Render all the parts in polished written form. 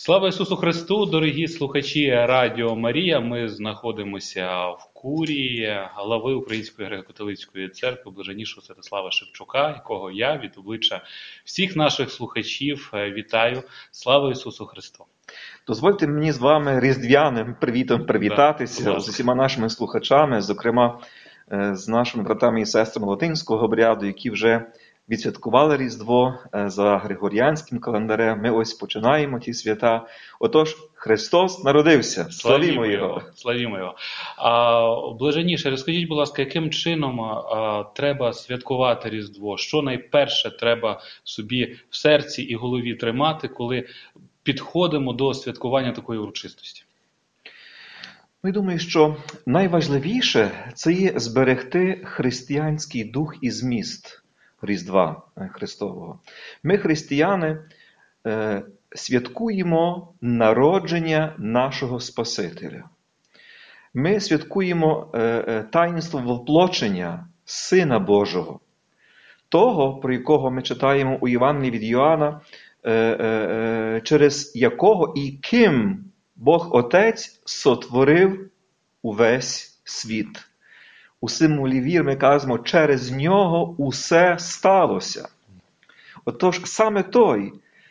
Слава Ісусу Христу, дорогі слухачі Радіо Марія. Ми знаходимося в курії глави Української греко-католицької церкви Блаженнішого Святослава Шевчука, якого я від обличчя всіх наших слухачів вітаю. Слава Ісусу Христу! Дозвольте мені з вами різдвяним привітом привітатися з усіма нашими слухачами, зокрема з нашими братами і сестрами латинського обряду, які вже відсвяткували Різдво за Григоріанським календарем. Ми ось починаємо ті свята. Отож, Христос народився. Славімо Його! Славімо Його! Блаженніше, розкажіть, будь ласка, яким чином треба святкувати Різдво? Що найперше треба собі в серці і голові тримати, коли підходимо до святкування такої урочистості? Я думаю, що найважливіше – це є зберегти християнський дух і зміст Різдва Христового. Ми, християни, святкуємо народження нашого Спасителя. Ми святкуємо таїнство воплочення Сина Божого, того, про якого ми читаємо у Євангелії від Йоанна, через якого і ким Бог Отець сотворив увесь світ. У символі вір ми кажемо, через нього усе сталося. Отож, саме той,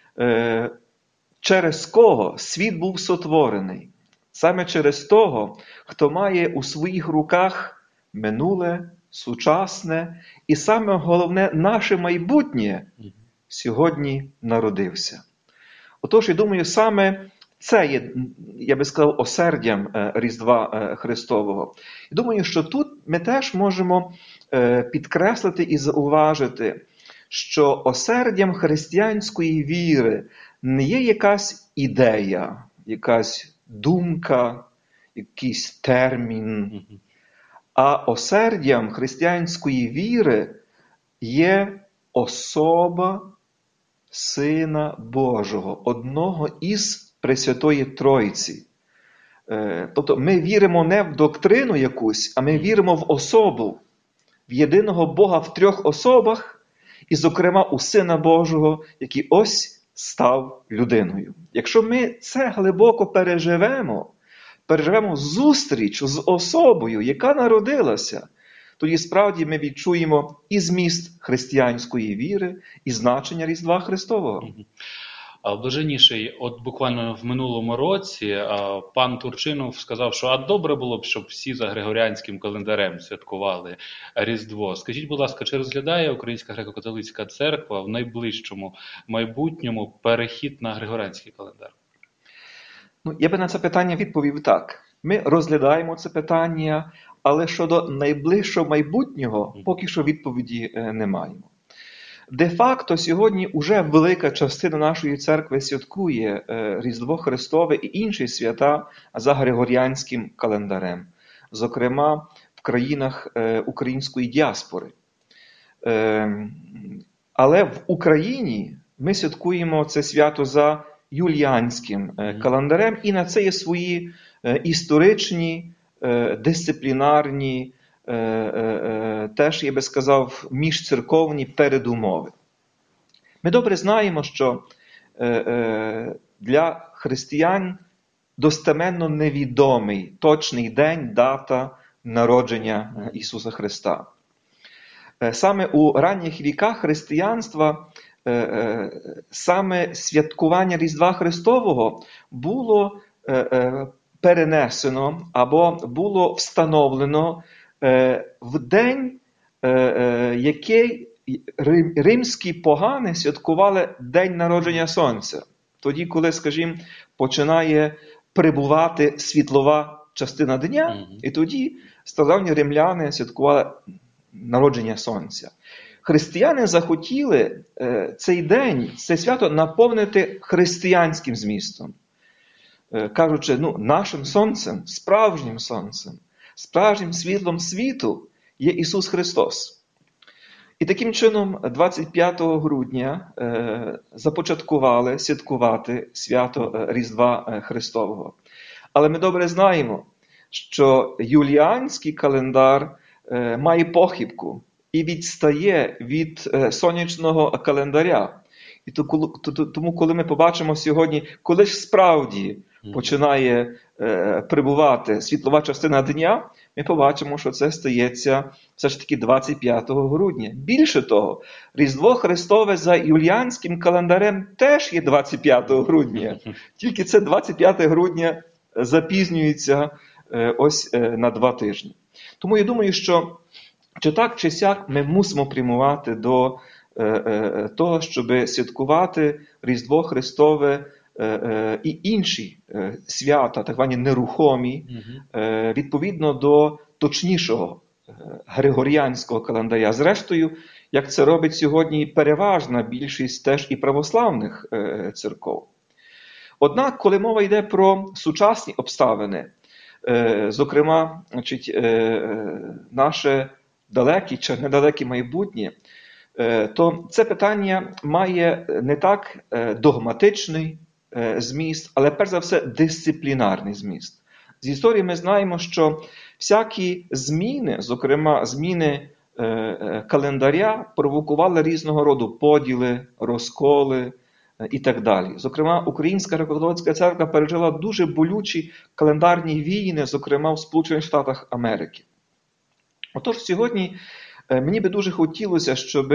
через кого світ був сотворений, саме через того, хто має у своїх руках минуле, сучасне і саме головне наше майбутнє, сьогодні народився. Отож, я думаю, саме це є, я би сказав, осердям Різдва Христового. І думаю, що тут ми теж можемо підкреслити і зауважити, що осердям християнської віри не є якась ідея, якась думка, якийсь термін, а осердям християнської віри є особа Сина Божого, одного із Пресвятої Тройці. Тобто ми віримо не в доктрину якусь, а ми віримо в особу, в єдиного Бога в трьох особах, і, зокрема, у Сина Божого, який ось став людиною. Якщо ми це глибоко переживемо зустріч з особою, яка народилася, тоді справді ми відчуємо і зміст християнської віри, і значення Різдва Христового. Блаженніший, от буквально в минулому році пан Турчинов сказав, що добре було б, щоб всі за Григоріанським календарем святкували Різдво. Скажіть, будь ласка, чи розглядає Українська греко-католицька церква в найближчому майбутньому перехід на Григоріанський календар? Я би на це питання відповів так. Ми розглядаємо це питання, але щодо найближчого майбутнього поки що відповіді не маємо. Де-факто сьогодні уже велика частина нашої церкви святкує Різдво Христове і інші свята за Григоріанським календарем, зокрема в країнах української діаспори. Але в Україні ми святкуємо це свято за юліанським календарем, і на це є свої історичні, дисциплінарні, теж, я би сказав, міжцерковні передумови. Ми добре знаємо, що для християн достеменно невідомий точний день, дата народження Ісуса Христа. Саме у ранніх віках християнства саме святкування Різдва Христового було перенесено або було встановлено в день, який римські погани святкували День народження Сонця. Тоді, коли, скажімо, починає прибувати світлова частина дня, і тоді стародавні римляни святкували народження Сонця. Християни захотіли цей день, це свято наповнити християнським змістом. Кажучи, нашим сонцем, справжнім світлом світу є Ісус Христос. І таким чином 25 грудня започаткували святкувати свято Різдва Христового. Але ми добре знаємо, що юліанський календар має похибку і відстає від сонячного календаря. І тому, коли ми побачимо сьогодні, коли ж справді починає прибувати світлова частина дня, ми побачимо, що це стається все ж таки 25 грудня. Більше того, Різдво Христове за юліанським календарем теж є 25 грудня. Тільки це 25 грудня запізнюється ось на 2 тижні. Тому я думаю, що чи так, чи сяк ми мусимо прямувати до того, щоб святкувати Різдво Христове і інші свята, так звані нерухомі, відповідно до точнішого григоріанського календаря. Зрештою, як це робить сьогодні переважна більшість теж і православних церков. Однак, коли мова йде про сучасні обставини, зокрема, наше далеке чи недалеке майбутнє, то це питання має не так догматичний зміст, але перш за все дисциплінарний зміст. З історії ми знаємо, що всякі зміни, зокрема зміни календаря, провокували різного роду поділи, розколи і так далі. Зокрема, Українська греко-католицька церква пережила дуже болючі календарні війни, зокрема в Сполучених Штатах Америки. Отож, сьогодні мені би дуже хотілося, щоб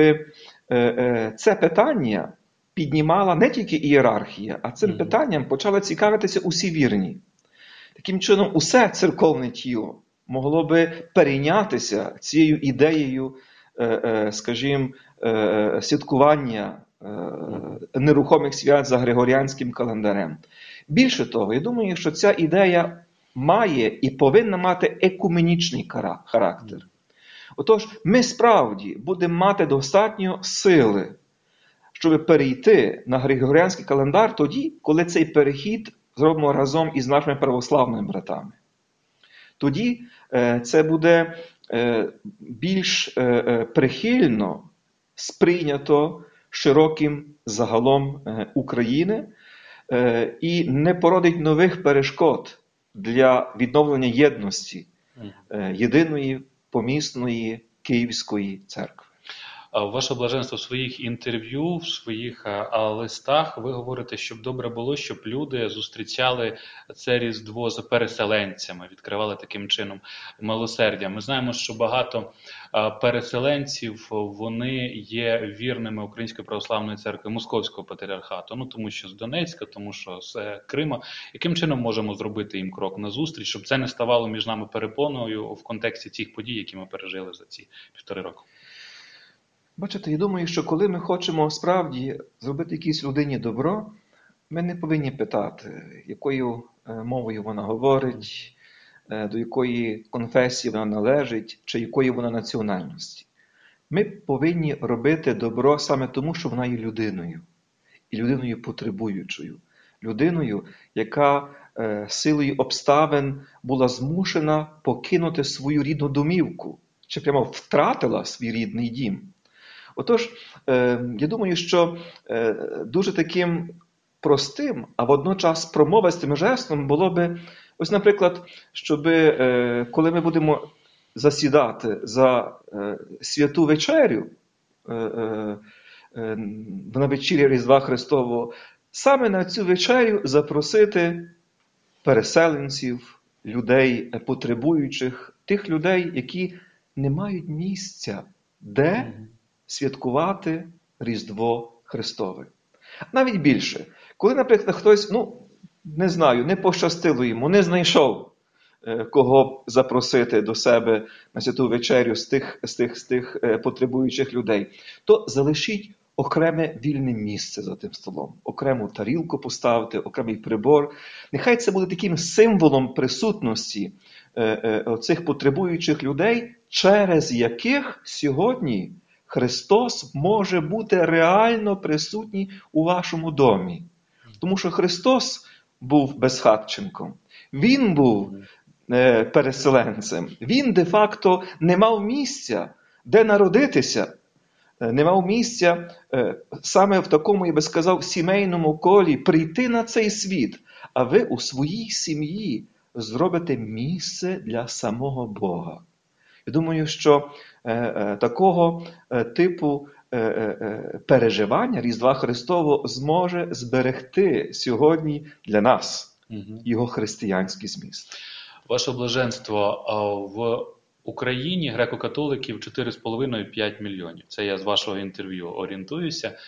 це питання піднімала не тільки ієрархія, а цим питанням почали цікавитися усі вірні. Таким чином, усе церковне тіло могло би перейнятися цією ідеєю, скажімо, святкування нерухомих свят за григоріанським календарем. Більше того, я думаю, що ця ідея має і повинна мати екуменічний характер. Отож, ми справді будемо мати достатньо сили, щоб перейти на григоріанський календар тоді, коли цей перехід зробимо разом із нашими православними братами. Тоді це буде більш прихильно сприйнято широким загалом України і не породить нових перешкод для відновлення єдності єдиної помісної Київської церкви. Ваше блаженство, в своїх інтерв'ю, в своїх листах ви говорите, щоб добре було, щоб люди зустрічали це Різдво з переселенцями, відкривали таким чином милосердя. Ми знаємо, що багато переселенців, вони є вірними Української православної церкви Московського патріархату, тому що з Донецька, тому що з Крима. Яким чином можемо зробити їм крок назустріч, щоб це не ставало між нами перепоною в контексті цих подій, які ми пережили за ці 1,5 року? Бачите, я думаю, що коли ми хочемо справді зробити якійсь людині добро, ми не повинні питати, якою мовою вона говорить, до якої конфесії вона належить, чи якої вона національності. Ми повинні робити добро саме тому, що вона є людиною. І людиною потребуючою. Людиною, яка силою обставин була змушена покинути свою рідну домівку, чи прямо втратила свій рідний дім. Отож, я думаю, що дуже таким простим, а водночас промовистим жестом було би, ось, наприклад, щоб коли ми будемо засідати за святу вечерю на вечірі Різдва Христового, саме на цю вечерю запросити переселенців, людей потребуючих, тих людей, які не мають місця, де святкувати Різдво Христове. Навіть більше. Коли, наприклад, хтось, не знаю, не пощастило йому, не знайшов, кого запросити до себе на святу вечерю з тих потребуючих людей, то залишіть окреме вільне місце за тим столом. Окрему тарілку поставити, окремий прибор. Нехай це буде таким символом присутності цих потребуючих людей, через яких сьогодні Христос може бути реально присутній у вашому домі. Тому що Христос був безхатченком. Він був переселенцем. Він де-факто не мав місця, де народитися. Не мав місця саме в такому, я би сказав, сімейному колі прийти на цей світ. А ви у своїй сім'ї зробите місце для самого Бога. Я думаю, що такого типу переживання Різдва Христового зможе зберегти сьогодні для нас його християнський зміст. Ваше блаженство, в Україні греко-католиків 4,5-5 мільйонів. Це я з вашого інтерв'ю орієнтуюся.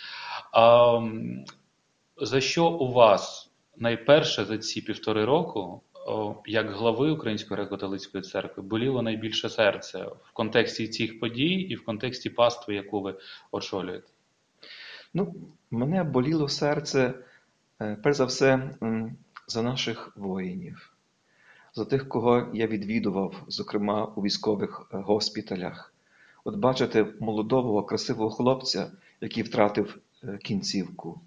За що у вас найперше за ці 1,5 року, як глави Української греко-католицької церкви, боліло найбільше серце в контексті цих подій і в контексті пастви, яку ви очолюєте? Мене боліло серце, перш за все, за наших воїнів, за тих, кого я відвідував, зокрема у військових госпіталях. От бачите молодого, красивого хлопця, який втратив кінцівку.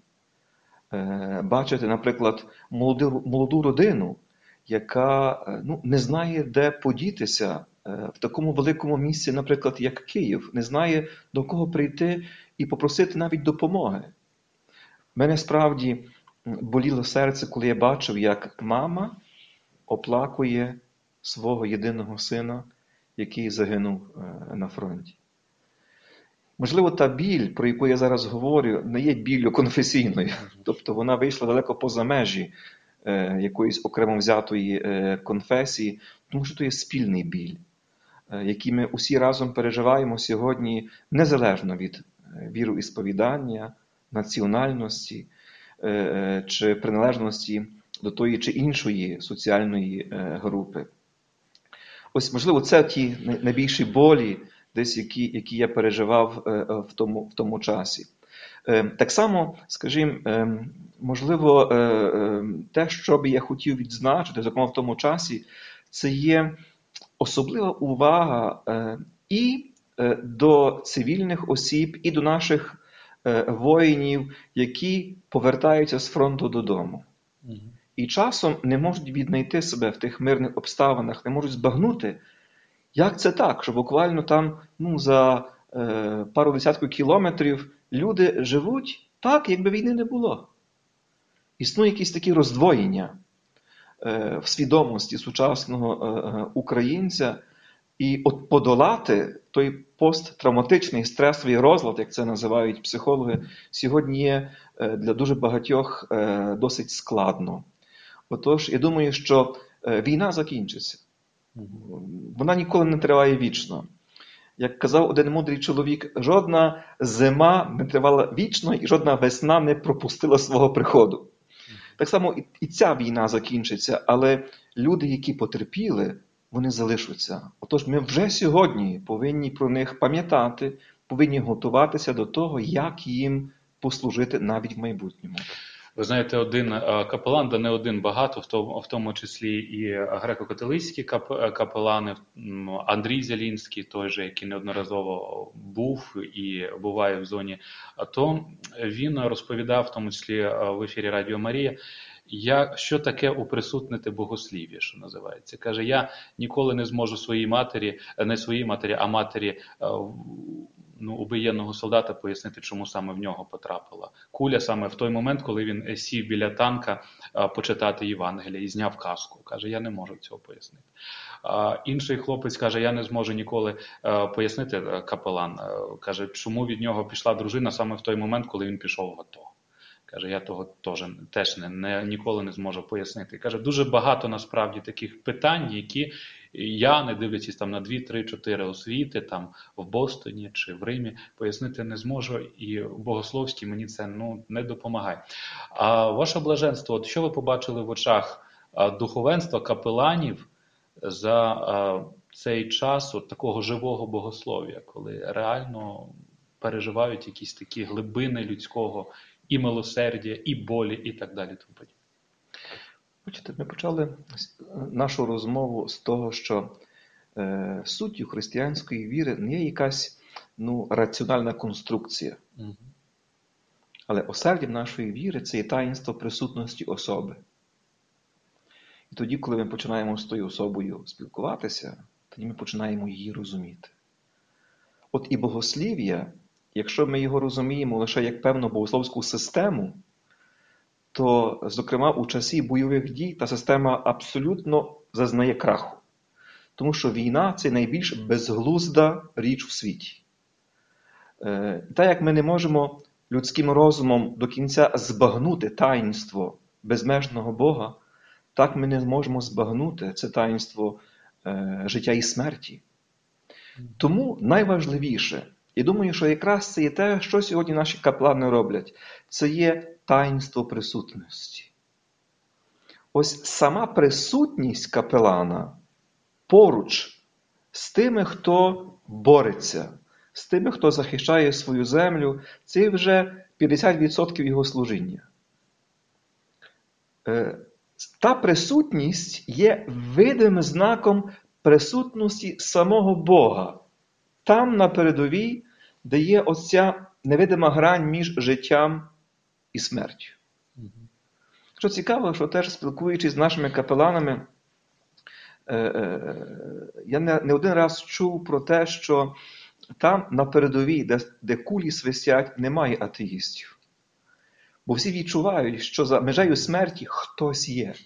Бачите, наприклад, молоду родину, яка не знає, де подітися в такому великому місці, наприклад, як Київ, не знає, до кого прийти і попросити навіть допомоги. Мене справді боліло серце, коли я бачив, як мама оплакує свого єдиного сина, який загинув на фронті. Можливо, та біль, про яку я зараз говорю, не є біллю конфесійною. Тобто вона вийшла далеко поза межі якоїсь окремо взятої конфесії, тому що це є спільний біль, який ми усі разом переживаємо сьогодні незалежно від віроісповідання, національності чи приналежності до тої чи іншої соціальної групи. Ось, можливо, це ті найбільші болі, десь які я переживав в тому часі. Так само, скажімо, можливо, те, що би я хотів відзначити, зокрема в тому часі, це є особлива увага і до цивільних осіб, і до наших воїнів, які повертаються з фронту додому. І часом не можуть віднайти себе в тих мирних обставинах, не можуть збагнути, як це так, що буквально там за пару десятків кілометрів люди живуть так, якби війни не було. Існує якісь такі роздвоєння в свідомості сучасного українця, і от подолати той посттравматичний стресовий розлад, як це називають психологи, сьогодні є для дуже багатьох досить складно. Отож, я думаю, що війна закінчиться. Вона ніколи не триває вічно. Як казав один мудрий чоловік, жодна зима не тривала вічно і жодна весна не пропустила свого приходу. Так само і ця війна закінчиться, але люди, які потерпіли, вони залишаться. Отож, ми вже сьогодні повинні про них пам'ятати, повинні готуватися до того, як їм послужити навіть в майбутньому. Ви знаєте, один капелан, да не один, багато, в тому числі і греко-католицькі капелани, Андрій Зялінський, той же, який неодноразово був і буває в зоні АТО, він розповідав, в тому числі в ефірі Радіо Марія, що таке уприсутнити богослів'я, що називається. Каже, я ніколи не зможу своїй матері, не своїй матері, а матері убиєнного солдата пояснити, чому саме в нього потрапила куля саме в той момент, коли він сів біля танка почитати Євангелія і зняв каску. Каже, я не можу цього пояснити. Інший хлопець каже, я не зможу ніколи пояснити, капелан, каже, чому від нього пішла дружина саме в той момент, коли він пішов в АТО. Каже, я того теж ніколи не зможу пояснити. Каже, дуже багато насправді таких питань, які я, не дивлячись там на 2, 3, 4 освіти там в Бостоні чи в Римі, пояснити не зможу, і богословськи мені це не допомагає. А ваше блаженство, от що ви побачили в очах духовенства, капеланів за цей час от такого живого богослов'я, коли реально переживають якісь такі глибини людського і милосердя, і болі, і так далі. Бачите, ми почали нашу розмову з того, що суттю християнської віри не є якась раціональна конструкція. Але осердям нашої віри – це є таїнство присутності особи. І тоді, коли ми починаємо з тою особою спілкуватися, тоді ми починаємо її розуміти. От і богослів'я, якщо ми його розуміємо лише як певну богословську систему, то, зокрема, у часі бойових дій та система абсолютно зазнає краху. Тому що війна – це найбільш безглузда річ в світі. Так як ми не можемо людським розумом до кінця збагнути таїнство безмежного Бога, так ми не зможемо збагнути це таїнство життя і смерті. Тому найважливіше, і думаю, що якраз це є те, що сьогодні наші каплани роблять, це є таїнство присутності. Ось сама присутність капелана поруч з тими, хто бореться, з тими, хто захищає свою землю, це вже 50% його служіння. Та присутність є видимим знаком присутності самого Бога. Там, на передовій, де є оця невидима грань між життям і смертю. Що цікаво, що теж спілкуючись з нашими капеланами, я не один раз чув про те, що там на передовій, де кулі свистять, немає атеїстів. Бо всі відчувають, що за межею смерті хтось є.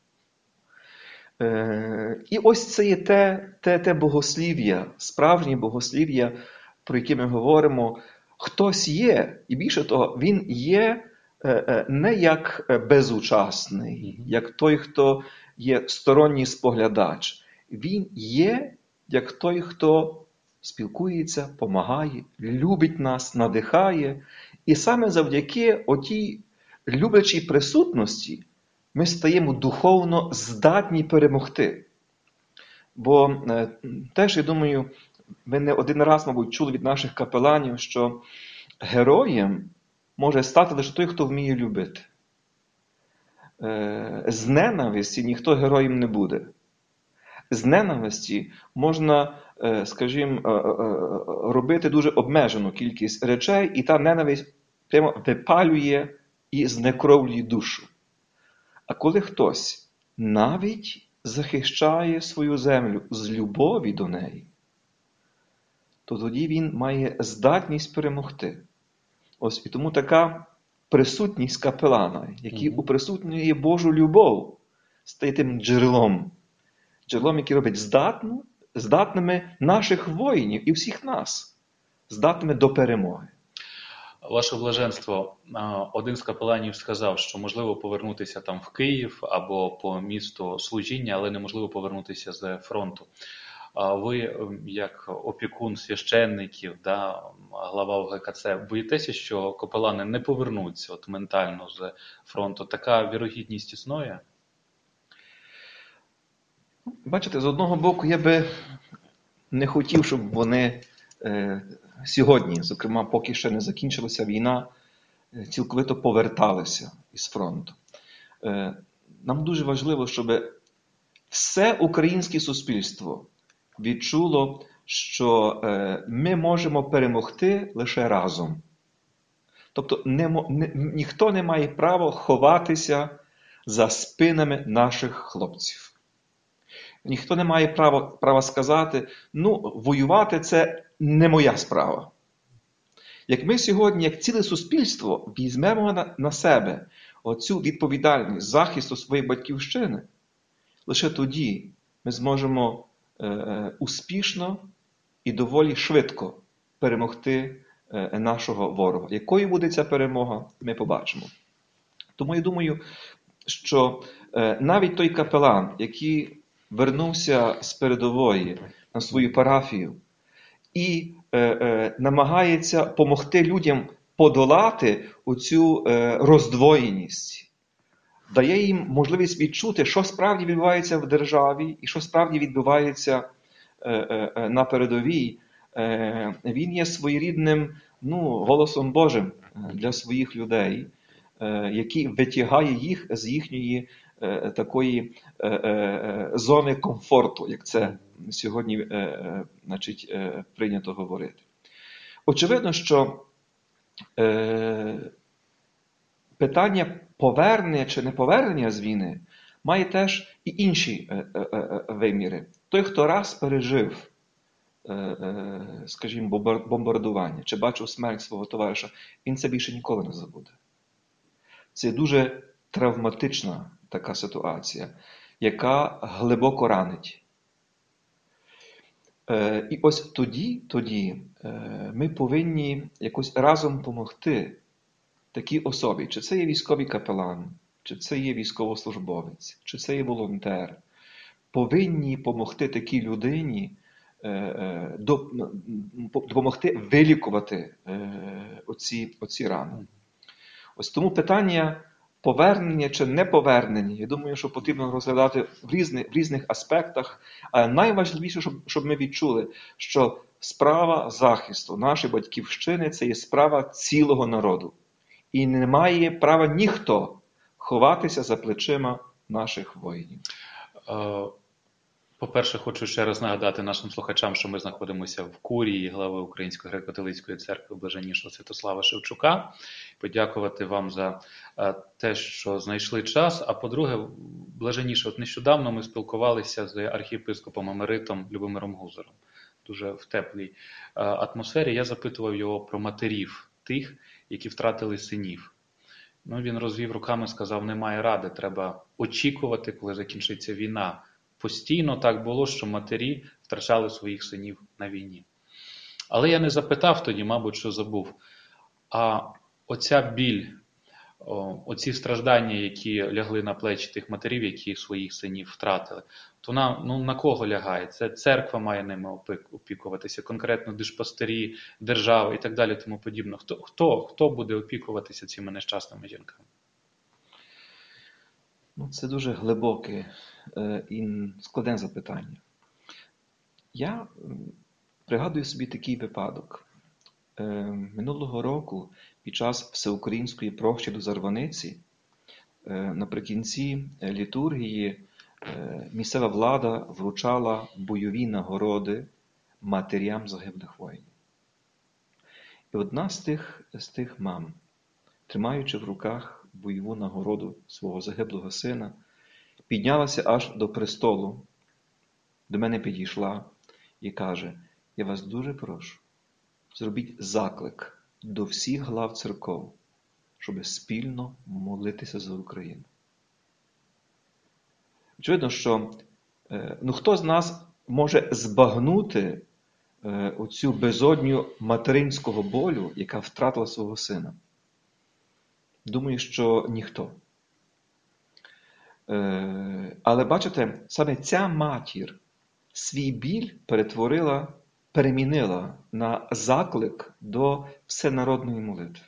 І ось це є те богослів'я, справжнє богослів'я, про яке ми говоримо. Хтось є, і більше того, він є не як безучасний, як той, хто є сторонній споглядач. Він є як той, хто спілкується, помагає, любить нас, надихає. І саме завдяки отій люблячій присутності ми стаємо духовно здатні перемогти. Бо теж, я думаю, ви не один раз, мабуть, чули від наших капеланів, що героєм може стати лише той, хто вміє любити. З ненависті ніхто героєм не буде. З ненависті можна, скажімо, робити дуже обмежену кількість речей, і та ненависть прямо випалює і знекровлює душу. А коли хтось навіть захищає свою землю з любові до неї, то тоді він має здатність перемогти. Ось і тому така присутність капелана, який уприсутнює Божу любов, стає тим джерелом, який робить здатними наших воїнів і всіх нас, здатними до перемоги. Ваше блаженство, один з капеланів сказав, що можливо повернутися там в Київ або по місту служіння, але неможливо повернутися з фронту. Ви, як опікун священників, глава ОГКЦ, боїтеся, що капелани не повернуться ментально з фронту? Така вірогідність існує? Бачите, з одного боку, я би не хотів, щоб вони сьогодні, зокрема, поки ще не закінчилася війна, цілковито поверталися із фронту. Нам дуже важливо, щоб все українське суспільство відчуло, що ми можемо перемогти лише разом. Тобто ніхто не має права ховатися за спинами наших хлопців. Ніхто не має права сказати, воювати – це не моя справа. Як ми сьогодні, як ціле суспільство, візьмемо на себе оцю відповідальність захисту своєї батьківщини, лише тоді ми зможемо успішно і доволі швидко перемогти нашого ворога. Якою буде ця перемога, ми побачимо. Тому я думаю, що навіть той капелан, який вернувся з передової на свою парафію і намагається допомогти людям подолати оцю роздвоєність, дає їм можливість відчути, що справді відбувається в державі і що справді відбувається на передовій. Він є своєрідним голосом Божим для своїх людей, який витягає їх з їхньої такої зони комфорту, як це сьогодні прийнято говорити. Очевидно, що питання повернення чи неповернення з війни має теж і інші виміри. Той, хто раз пережив, скажімо, бомбардування, чи бачив смерть свого товариша, він це більше ніколи не забуде. Це дуже травматична така ситуація, яка глибоко ранить. І ось тоді ми повинні якось разом допомогти такій особі. Чи це є військовий капелан, чи це є військовослужбовець, чи це є волонтер. Повинні допомогти такій людині, допомогти вилікувати оці рани. Ось тому питання повернення чи неповернення, я думаю, що потрібно розглядати в різних аспектах, але найважливіше, щоб ми відчули, що справа захисту нашої батьківщини – це є справа цілого народу. І не має права ніхто ховатися за плечима наших воїнів. По-перше, хочу ще раз нагадати нашим слухачам, що ми знаходимося в курії глави Української греко-католицької церкви Блаженнішого Святослава Шевчука. Подякувати вам за те, що знайшли час. А по-друге, Блаженніше, от нещодавно ми спілкувалися з архієпископом емеритом Любомиром Гузаром. Дуже в теплій атмосфері. Я запитував його про матерів, тих, які втратили синів. Він розвів руками, сказав, немає ради, треба очікувати, коли закінчиться війна. Постійно так було, що матері втрачали своїх синів на війні. Але я не запитав тоді, мабуть, що забув. А оця біль, оці страждання, які лягли на плечі тих матерів, які своїх синів втратили, то на кого лягає? Це церква має ними опікуватися, конкретно душпастирі, держава і так далі, тому подібне. Хто буде опікуватися цими нещасними жінками? Це дуже глибоке і складне запитання. Я пригадую собі такий випадок. Минулого року під час всеукраїнської прощі до Зарваниці наприкінці літургії місцева влада вручала бойові нагороди матерям загиблих воїнів. І одна з тих мам, тримаючи в руках бойову нагороду свого загиблого сина, піднялася аж до престолу, до мене підійшла і каже: я вас дуже прошу, зробіть заклик до всіх глав церков, щоб спільно молитися за Україну. Очевидно, що хто з нас може збагнути оцю безодню материнського болю, яка втратила свого сина? Думаю, що ніхто. Але бачите, саме ця матір свій біль перемінила на заклик до всенародної молитви.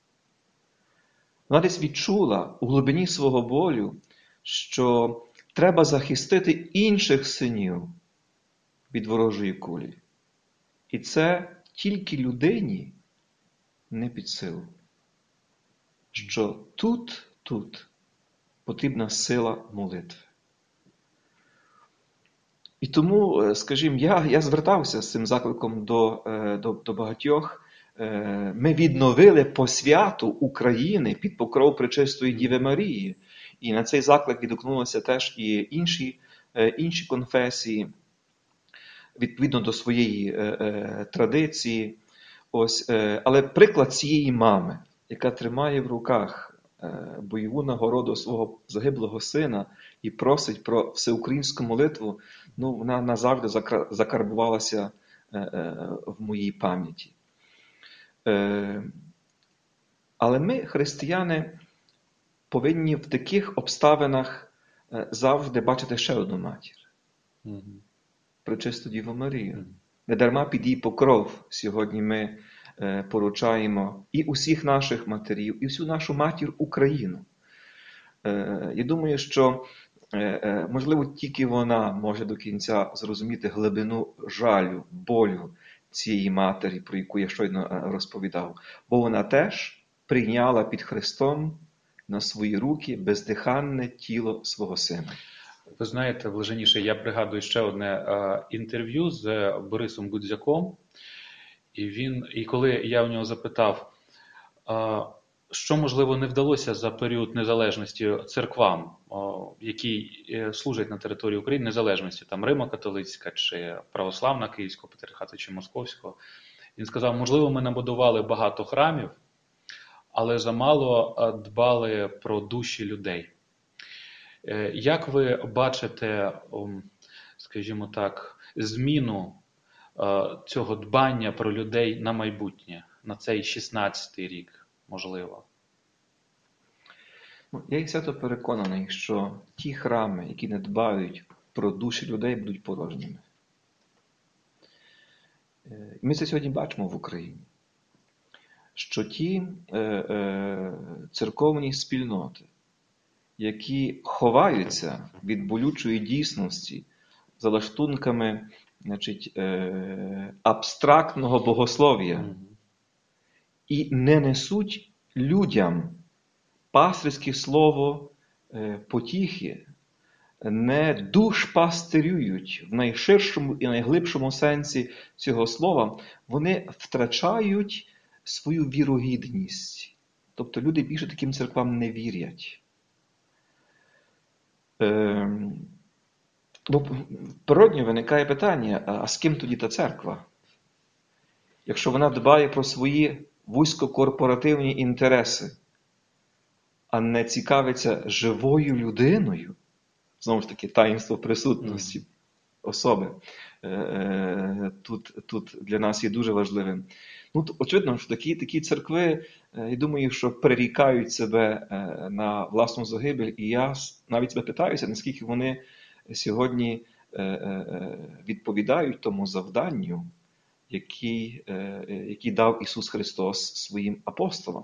Вона десь відчула у глибині свого болю, що треба захистити інших синів від ворожої кулі. І це тільки людині не під силу. Що тут потрібна сила молитви. І тому, скажімо, я звертався з цим закликом до багатьох. Ми відновили посвяту України під покров Пречистої Діви Марії. І на цей заклик відгукнулися теж і інші конфесії, відповідно до своєї традиції. Але приклад цієї мами, яка тримає в руках бойову нагороду свого загиблого сина і просить про всеукраїнську молитву, вона назавжди закарбувалася в моїй пам'яті. Але ми, християни, повинні в таких обставинах завжди бачити ще одну матір. Пречисту Діву Марію. Недарма під її покров сьогодні ми поручаємо і усіх наших матерів, і всю нашу матір Україну. Я думаю, що, можливо, тільки вона може до кінця зрозуміти глибину жалю, болю цієї матері, про яку я щойно розповідав. Бо вона теж прийняла під Христом на свої руки бездиханне тіло свого сина. Ви знаєте, Блаженніше, я пригадую ще одне інтерв'ю з Борисом Гудзяком. І коли я у нього запитав, що, можливо, не вдалося за період незалежності церквам, які служать на території України, незалежності, там Римо-католицька, чи православна Київського патріархату, чи Московського, він сказав, можливо, ми набудували багато храмів, але замало дбали про душі людей. Як ви бачите, скажімо так, зміну цього дбання про людей на майбутнє, на цей 16-й рік, можливо? Я і свято переконаний, що ті храми, які не дбають про душі людей, будуть порожніми. Ми це сьогодні бачимо в Україні, що ті церковні спільноти, які ховаються від болючої дійсності за лаштунками, абстрактного богослов'я і не несуть людям пастирське слово потіхи, не душпастирюють в найширшому і найглибшому сенсі цього слова, вони втрачають свою вірогідність. Тобто люди більше таким церквам не вірять. Природньо виникає питання, а з ким тоді та церква? Якщо вона дбає про свої вузькокорпоративні інтереси, а не цікавиться живою людиною, знову ж таки, таїнство присутності особи, тут для нас є дуже важливим. Очевидно, що такі церкви, я думаю, що прирікають себе на власну загибель, і я навіть себе питаюся, наскільки вони сьогодні відповідають тому завданню, який дав Ісус Христос своїм апостолам.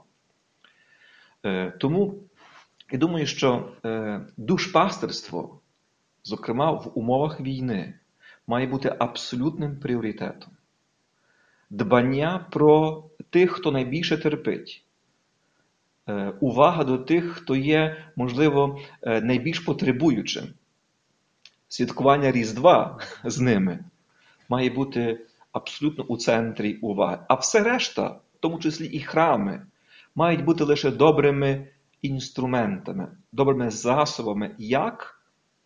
Тому я думаю, що душпастерство, зокрема в умовах війни, має бути абсолютним пріоритетом. Дбання про тих, хто найбільше терпить. Увага до тих, хто є, можливо, найбільш потребуючим. Святкування Різдва з ними має бути абсолютно у центрі уваги. А все решта, в тому числі і храми, мають бути лише добрими інструментами, добрими засобами, як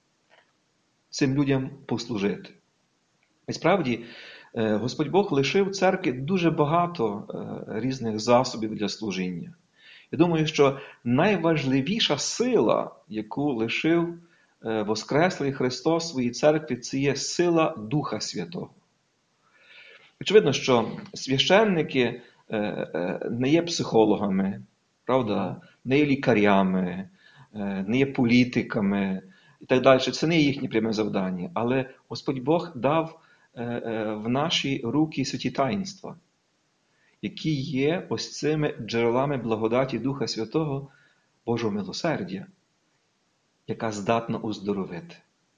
цим людям послужити. І справді, Господь Бог лишив церкві дуже багато різних засобів для служіння. Я думаю, що найважливіша сила, яку лишив Воскреслий Христос своїй церкві, це є сила Духа Святого. Очевидно, що священники не є психологами, правда? Не є лікарями, не є політиками і так далі. Це не є їхнє пряме завдання. Але Господь Бог дав в наші руки святі таїнства, які є ось цими джерелами благодаті Духа Святого, Божого милосердя, яка здатна оздоровити.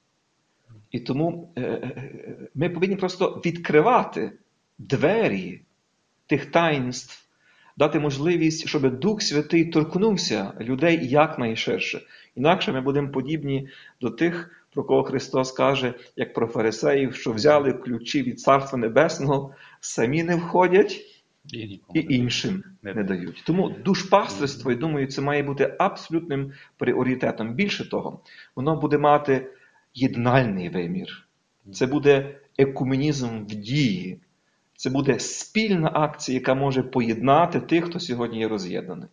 І тому ми повинні просто відкривати двері тих таїнств, дати можливість, щоб Дух Святий торкнувся людей якнайширше. Інакше ми будемо подібні до тих, про кого Христос каже, як про фарисеїв, що взяли ключі від Царства Небесного, самі не входять і іншим не дають. Тому душпастерство, я думаю, це має бути абсолютним пріоритетом. Більше того, воно буде мати єднальний вимір. Це буде екуменізм в дії. Це буде спільна акція, яка може поєднати тих, хто сьогодні є роз'єднаний.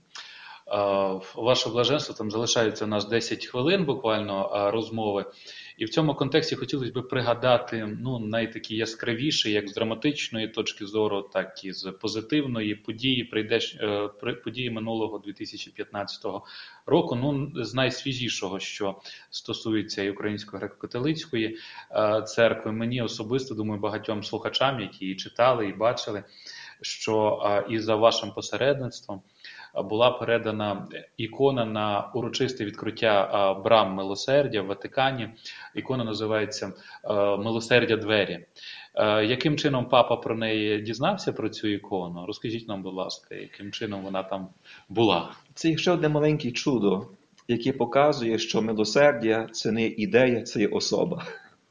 Ваше блаженство, там залишається у нас 10 хвилин буквально розмови. І в цьому контексті хотілося б пригадати найтакі яскравіші, як з драматичної точки зору, так і з позитивної події минулого 2015 року. З найсвіжішого, що стосується і Української греко-католицької церкви, мені особисто, думаю, багатьом слухачам, які її читали і бачили, що і за вашим посередництвом була передана ікона на урочисте відкриття брам милосердя в Ватикані. Ікона називається «Милосердя двері». Яким чином папа про неї дізнався, про цю ікону? Розкажіть нам, будь ласка, яким чином вона там була? Це ще одне маленьке чудо, яке показує, що милосердя – це не ідея, це є особа.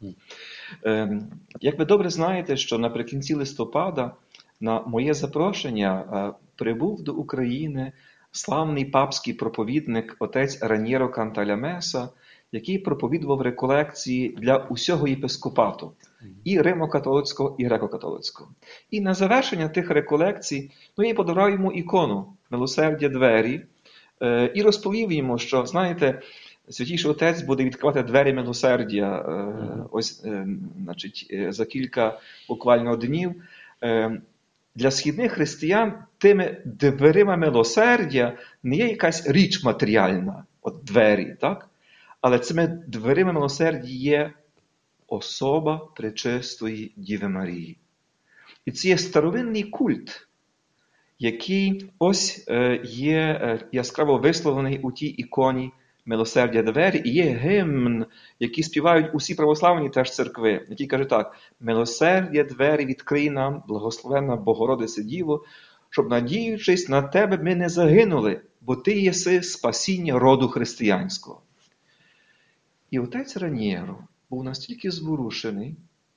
Як ви добре знаєте, що наприкінці листопада на моє запрошення прибув до України славний папський проповідник отець Раньєро Канталямеса, який проповідував реколекції для усього єпископату, і римо-католицького, і греко-католицького. І на завершення тих реколекцій я подарував йому ікону «Милосердя двері» і розповів йому, що, знаєте, Святійший Отець буде відкривати двері милосердя за кілька буквально днів. Для східних християн тими дверима милосердя не є якась річ матеріальна, от двері, так? Але цими дверима милосердя є особа Пречистої Діви Марії. І це є старовинний культ, який ось є яскраво висловлений у тій іконі милосердя двері, і є гімн, який співають усі православні теж церкви, який каже так: «Милосердя двері відкрий нам, благословенна Богородице Діво, щоб, надіючись на тебе, ми не загинули, бо ти єси спасіння роду християнського». І отець Раньєро був настільки зворушений,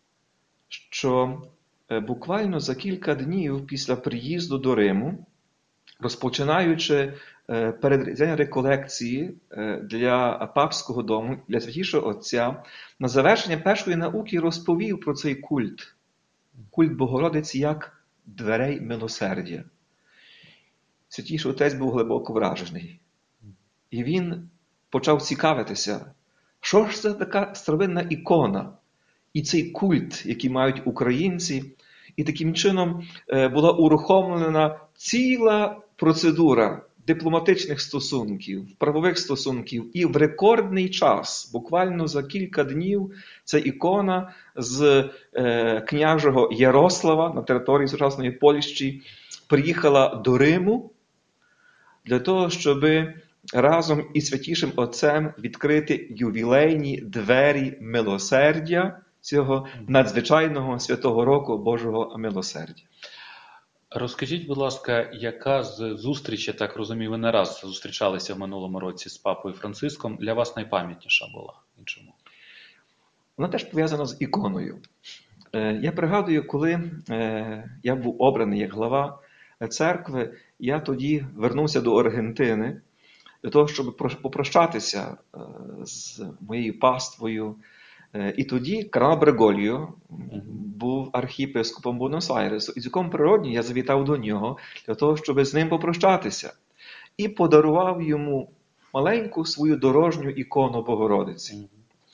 що буквально за кілька днів після приїзду до Риму, розпочинаючи передрізання реколекції для папського дому, для Святішого Отця, на завершення першої науки розповів про цей культ. Культ Богородиці як дверей милосердя. Святіший Отець був глибоко вражений. І він почав цікавитися, що ж це така старовинна ікона і цей культ, який мають українці. І таким чином була урухомлена ціла процедура дипломатичних стосунків, правових стосунків. І в рекордний час, буквально за кілька днів, ця ікона з княжого Ярослава на території сучасної Польщі приїхала до Риму для того, щоб разом із Святішим Отцем відкрити ювілейні двері милосердя цього надзвичайного святого року Божого милосердя. Розкажіть, будь ласка, яка з зустрічі, так розумію, ви не раз зустрічалися в минулому році з Папою Франциском, для вас найпам'ятніша була? І чому? Вона теж пов'язана з іконою. Я пригадую, коли я був обраний як глава церкви, я тоді вернувся до Аргентини для того, щоб попрощатися з моєю паствою. І тоді кардинал Бергольо був архієпископом Буенос-Айресу. І цілком природньо я завітав до нього для того, щоб з ним попрощатися. І подарував йому маленьку свою дорожню ікону Богородиці.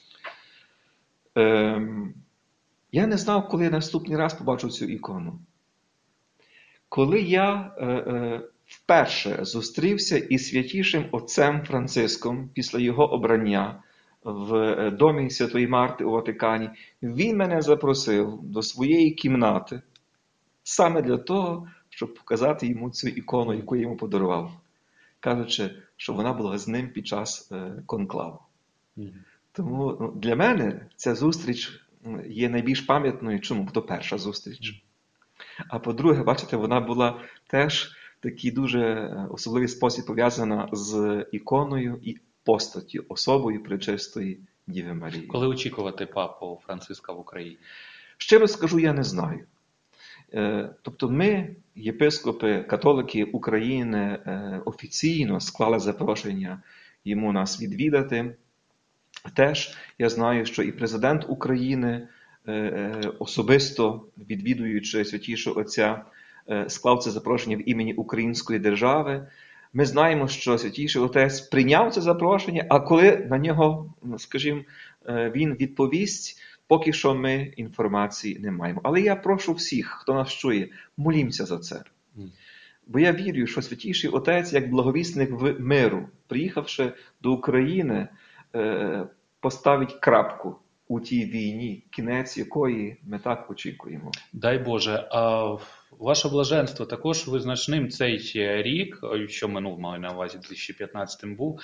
Я не знав, коли я наступний раз побачу цю ікону. Коли я вперше зустрівся із Святішим Отцем Франциском після його обрання в домі Святої Марти у Ватикані, він мене запросив до своєї кімнати саме для того, щоб показати йому цю ікону, яку я йому подарував, кажучи, що вона була з ним під час конклаву. Тому для мене ця зустріч є найбільш пам'ятною. Чому? Бо то перша зустріч. А по-друге, бачите, вона була теж в такий дуже особливий спосіб пов'язана з іконою і постаттю, особою Пречистої Діви Марії. Коли очікувати Папу Франциска в Україні? Щиро скажу, я не знаю. Тобто ми, єпископи, католики України, офіційно склали запрошення йому нас відвідати. Теж я знаю, що і президент України, особисто відвідуючи Святішого Отця, склав це запрошення в імені Української держави. Ми знаємо, що Святіший Отець прийняв це запрошення, а коли на нього, скажімо, він відповість, поки що ми інформації не маємо. Але я прошу всіх, хто нас чує, молімося за це. Бо я вірю, що Святіший Отець, як благовісник миру, приїхавши до України, поставить крапку у тій війні, кінець якої ми так очікуємо. Дай Боже. А ваше блаженство також визначним цей рік, що минув, маю на увазі, 2015 був,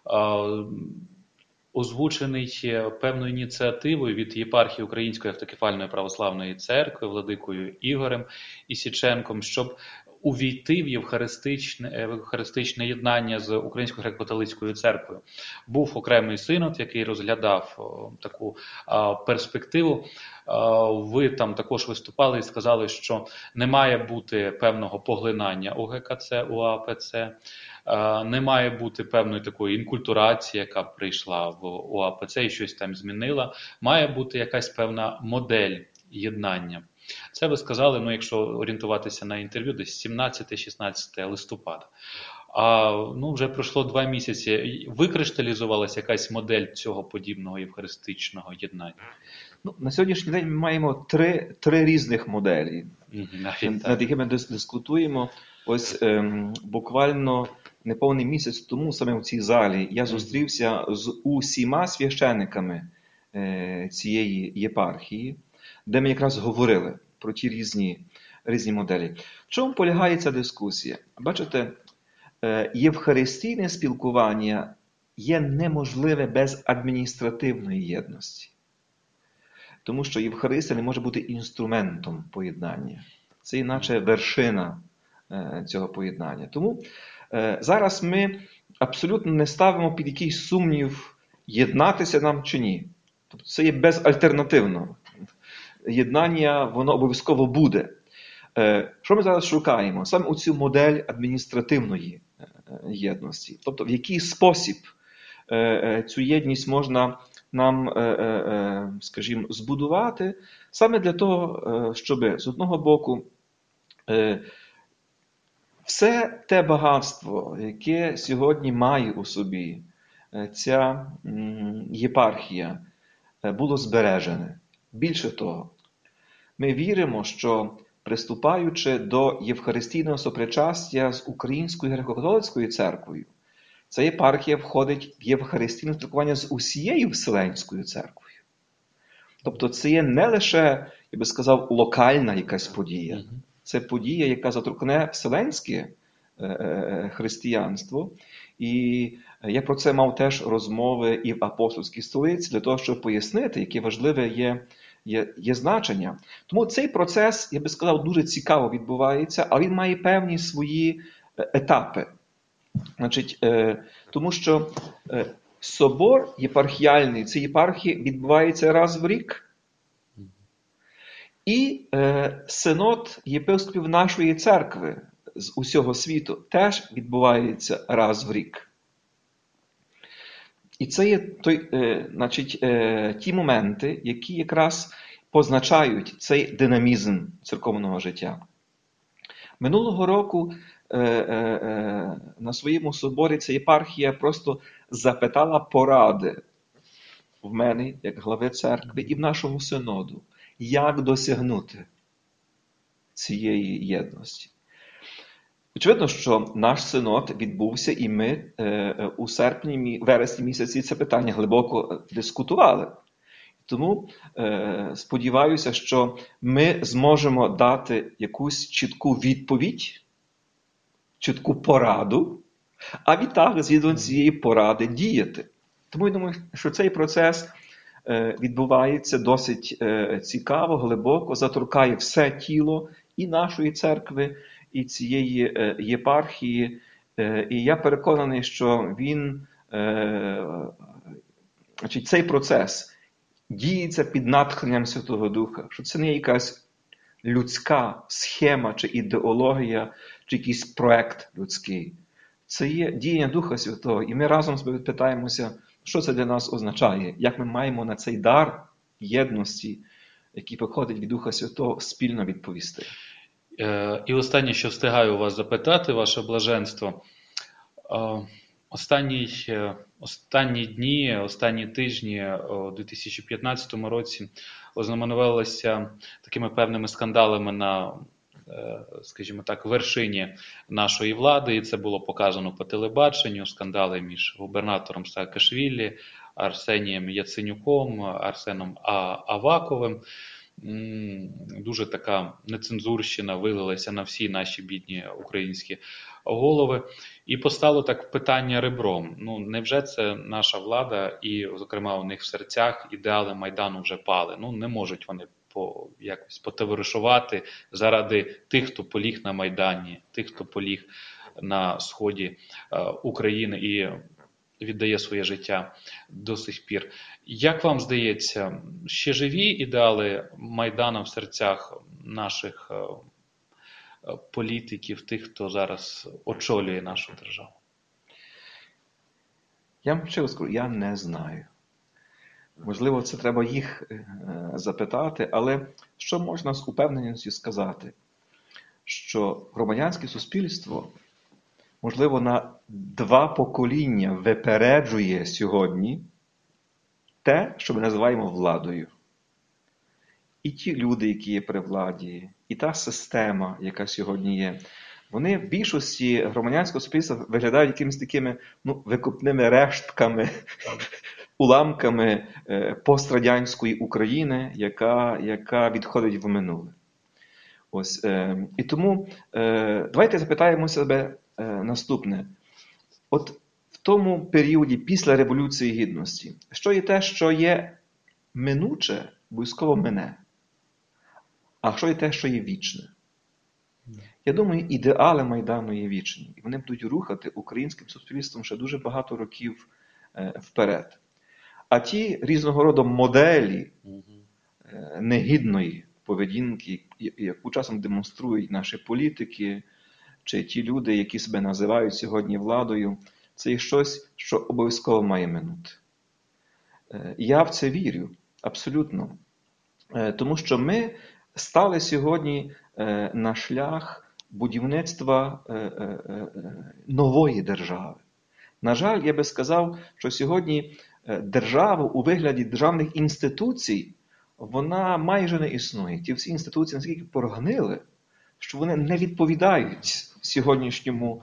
озвучений певною ініціативою від єпархії Української автокефальної православної церкви владикою Ігорем Ісіченком, щоб увійти в євхаристичне єднання з Українською греко-католицькою церквою. Був окремий синод, який розглядав таку перспективу. Ви там також виступали і сказали, що не має бути певного поглинання УГКЦ, УАПЦ, не має бути певної такої інкультурації, яка прийшла в УАПЦ і щось там змінила. Має бути якась певна модель єднання. Це ви сказали, якщо орієнтуватися на інтерв'ю, десь 17-16 листопада. А вже пройшло 2 місяці. Викришталізувалася якась модель цього подібного євхаристичного єднання? На сьогоднішній день ми маємо три різних моделі, Навіть над так. якими дискутуємо. Ось буквально неповний місяць тому, саме в цій залі, я зустрівся з усіма священиками цієї єпархії, де ми якраз говорили про ті різні моделі. В чому полягає ця дискусія? Бачите, євхаристійне спілкування є неможливе без адміністративної єдності. Тому що Євхаристія не може бути інструментом поєднання. Це іначе вершина цього поєднання. Тому зараз ми абсолютно не ставимо під якийсь сумнів, єднатися нам чи ні. Тобто це є безальтернативно. Єднання, воно обов'язково буде. Що ми зараз шукаємо? Саме у цю модель адміністративної єдності. Тобто в який спосіб цю єдність можна нам, скажімо, збудувати, саме для того, щоб з одного боку все те багатство, яке сьогодні має у собі ця єпархія, було збережене. Більше того, ми віримо, що приступаючи до євхаристійного сопричастя з Українською греко-католицькою церквою, ця єпархія входить в євхаристійне спілкування з усією Вселенською церквою. Тобто це є не лише, я би сказав, локальна якась подія. Це подія, яка заторкне вселенське християнство. І я про це мав теж розмови і в апостольській столиці, для того, щоб пояснити, яке важливе є значення. Тому цей процес, я би сказав, дуже цікаво відбувається, але він має певні свої етапи. Значить, тому що собор єпархіальний, це єпархії відбувається раз в рік. І синод єпископів нашої церкви з усього світу теж відбувається раз в рік. І це є ті моменти, які якраз позначають цей динамізм церковного життя. Минулого року на своєму соборі ця єпархія просто запитала поради в мене, як глави церкви, і в нашому синоду, як досягнути цієї єдності. Очевидно, що наш синод відбувся, і ми у вересні місяці це питання глибоко дискутували. Тому сподіваюся, що ми зможемо дати якусь чітку відповідь, чітку пораду, а відтак, згідно цієї поради, діяти. Тому я думаю, що цей процес відбувається досить цікаво, глибоко, заторкає все тіло і нашої церкви, і цієї єпархії. І я переконаний, що цей процес діється під натхненням Святого Духа, що це не якась людська схема чи ідеологія, чи якийсь проект людський. Це є діяння Духа Святого, і ми разом питаємося, що це для нас означає, як ми маємо на цей дар єдності, який походить від Духа Святого, спільно відповісти. І останнє, що встигаю вас запитати, ваше блаженство. Останні дні, останні тижні у 2015 році ознаменувалися такими певними скандалами на, скажімо так, вершині нашої влади. І це було показано по телебаченню. Скандали між губернатором Саакашвілі, Арсенієм Яценюком, Арсеном Аваковим. Дуже така нецензурщина вилилася на всі наші бідні українські голови. І постало так питання ребром. Невже це наша влада і, зокрема, у них в серцях ідеали Майдану вже пали? Не можуть вони якось потоваришувати заради тих, хто поліг на Майдані, тих, хто поліг на сході України і віддає своє життя до сих пір. Як вам здається, ще живі ідеали Майдану в серцях наших політиків, тих, хто зараз очолює нашу державу? Я вам ще скажу, я не знаю. Можливо, це треба їх запитати, але що можна з упевненістю сказати? Що громадянське суспільство можливо, на 2 покоління випереджує сьогодні те, що ми називаємо владою. І ті люди, які є при владі, і та система, яка сьогодні є, вони в більшості громадянського суспільства виглядають якимись такими викопними рештками, уламками пострадянської України, яка відходить в минуле. Ось, і тому давайте запитаємо себе наступне. От в тому періоді після Революції Гідності, що є те, що є минуче, обов'язково мине, а що є те, що є вічне? Я думаю, ідеали Майдану є вічні, і вони будуть рухати українським суспільством ще дуже багато років вперед. А ті різного роду моделі негідної поведінки, яку часом демонструють наші політики, чи ті люди, які себе називають сьогодні владою, це є щось, що обов'язково має минути. Я в це вірю, абсолютно. Тому що ми стали сьогодні на шлях будівництва нової держави. На жаль, я би сказав, що сьогодні держава у вигляді державних інституцій, вона майже не існує. Ті всі інституції наскільки прогнили, що вони не відповідають сьогоднішньому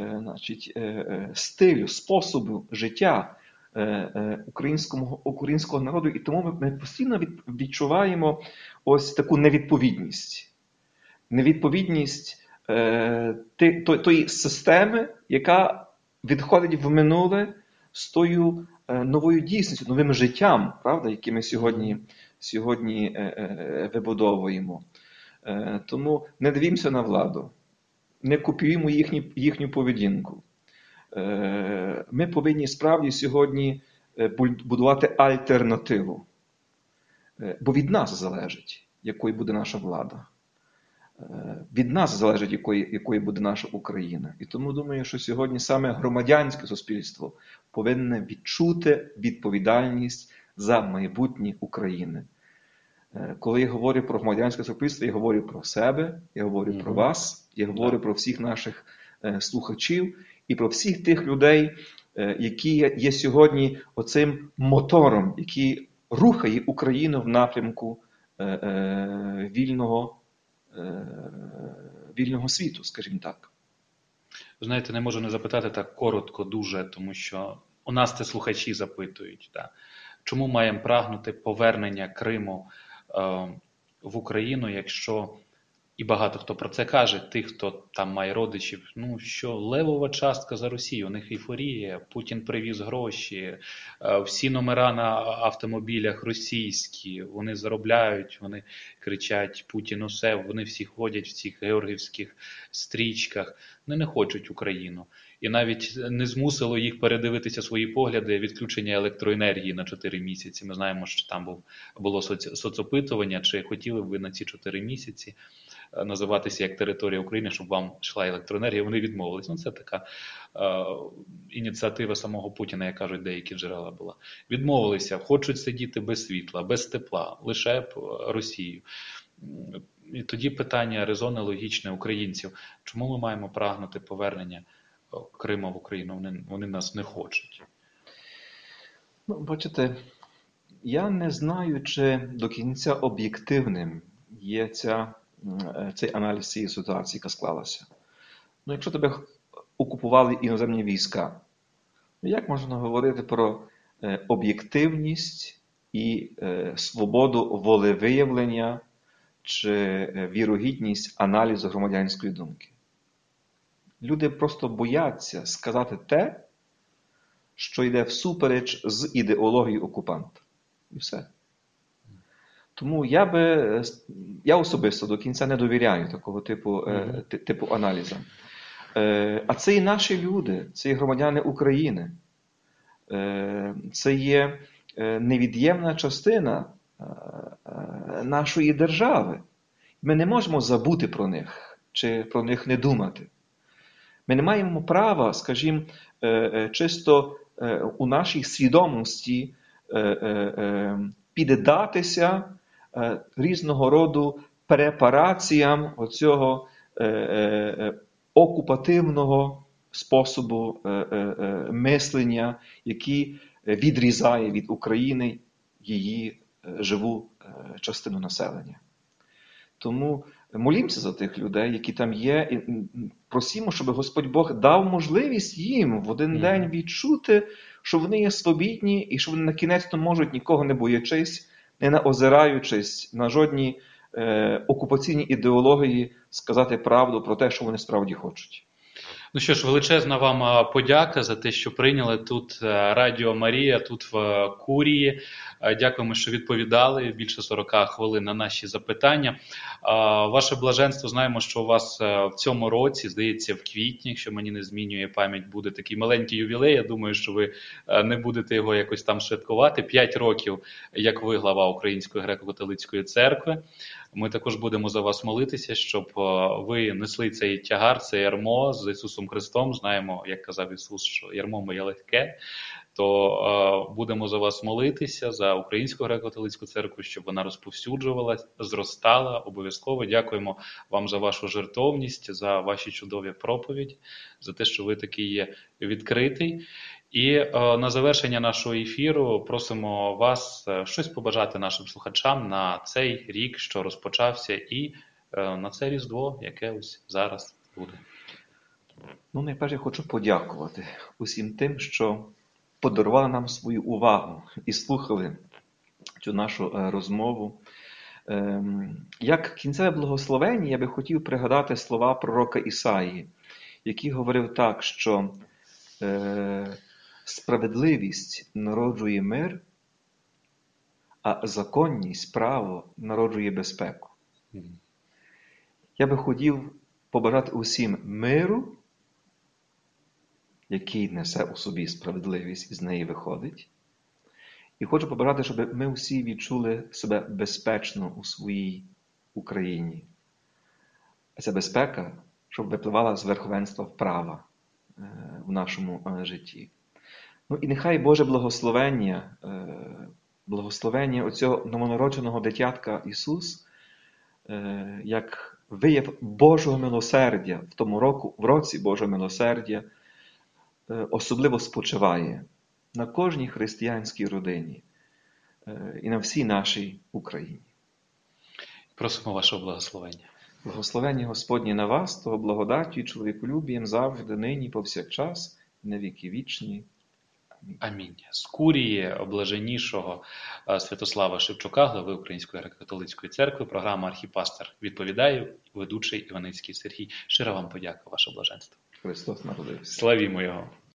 стилю, способу життя українського народу. І тому ми постійно відчуваємо ось таку невідповідність. Невідповідність тої системи, яка відходить в минуле з тою новою дійсністю, новим життям, правда, яке ми сьогодні вибудовуємо. Тому не дивімося на владу, не копіюємо їхню поведінку. Ми повинні справді сьогодні будувати альтернативу. Бо від нас залежить, якою буде наша влада. Від нас залежить, якою буде наша Україна. І тому думаю, що сьогодні саме громадянське суспільство повинне відчути відповідальність за майбутнє України. Коли я говорю про громадянське суспільство, я говорю про себе, я говорю про вас, я говорю про всіх наших слухачів і про всіх тих людей, які є сьогодні оцим мотором, який рухає Україну в напрямку вільного світу, скажімо так. Ви знаєте, не можу не запитати так коротко дуже, тому що у нас це слухачі запитують. Чому маємо прагнути повернення Криму в Україну, якщо, і багато хто про це каже, тих, хто там має родичів, що левова частка за Росію, у них ейфорія, Путін привіз гроші, всі номера на автомобілях російські, вони заробляють, вони кричать Путін усе, вони всі ходять в цих георгіївських стрічках, вони не хочуть Україну. І навіть не змусило їх передивитися свої погляди відключення електроенергії на 4 місяці. Ми знаємо, що там було соцопитування, чи хотіли б ви на ці 4 місяці називатися як територія України, щоб вам йшла електроенергія. Вони відмовились. Це така ініціатива самого Путіна, як кажуть, деякі джерела була. Відмовилися, хочуть сидіти без світла, без тепла, лише б Росію. І тоді питання резонне, логічне українців. Чому ми маємо прагнути повернення Крима в Україну? Вони нас не хочуть. Бачите, я не знаю, чи до кінця об'єктивним є цей аналіз цієї ситуації, яка склалася. Якщо тебе окупували іноземні війська, як можна говорити про об'єктивність і свободу волевиявлення чи вірогідність аналізу громадянської думки? Люди просто бояться сказати те, що йде всупереч з ідеологією окупанта. І все. Тому я особисто до кінця не довіряю такого типу аналізу. А це і наші люди, це і громадяни України. Це є невід'ємна частина нашої держави. Ми не можемо забути про них, чи про них не думати. Ми не маємо права, скажімо, чисто у нашій свідомості піддатися різного роду препараціям оцього окупативного способу мислення, який відрізає від України її живу частину населення. Тому молімося за тих людей, які там є, і просімо, щоб Господь Бог дав можливість їм в один день відчути, що вони є свобідні і що вони на кінець можуть, нікого не боячись, не озираючись на жодні окупаційні ідеології, сказати правду про те, що вони справді хочуть. Ну що ж, величезна вам подяка за те, що прийняли тут Радіо Марія, тут в Курії. Дякуємо, що відповідали більше 40 хвилин на наші запитання. Ваше блаженство, знаємо, що у вас в цьому році, здається, в квітні, якщо мені не змінює пам'ять, буде такий маленький ювілей. Я думаю, що ви не будете його якось там святкувати. 5 років, як ви глава Української греко-католицької церкви. Ми також будемо за вас молитися, щоб ви несли цей тягар, це ярмо з Ісусом Христом. Знаємо, як казав Ісус, що ярмо моє легке. То будемо за вас молитися, за Українську греко-католицьку церкву, щоб вона розповсюджувалася, зростала обов'язково. Дякуємо вам за вашу жертовність, за ваші чудові проповіді, за те, що ви такий є відкритий. І на завершення нашого ефіру просимо вас щось побажати нашим слухачам на цей рік, що розпочався, і на це Різдво, яке ось зараз буде. Ну, найперше, я хочу подякувати усім тим, що подарували нам свою увагу і слухали цю нашу розмову. Як кінцеве благословення я би хотів пригадати слова пророка Ісаї, який говорив так, що справедливість народжує мир, а законність, право народжує безпеку. Я би хотів побажати усім миру, який несе у собі справедливість і з неї виходить. І хочу побажати, щоб ми всі відчули себе безпечно у своїй Україні. А ця безпека, щоб випливала з верховенства права в нашому житті. Ну і нехай Боже благословення оцього новонародженого дитятка Ісус, як вияв Божого милосердя в тому в році Божого милосердя, особливо спочиває на кожній християнській родині і на всій нашій Україні. Просимо вашого благословення. Благословення Господнє на вас, того благодаттю і чоловіколюбієм завжди, нині, повсякчас, на віки вічні. Амінь. З Курії блаженнішого Святослава Шевчука, глави Української греко-католицької церкви, програма «Архіпастор відповідає», ведучий Іваницький Сергій. Щиро вам подяка, ваше блаженство. Христос народився. Славімо Його.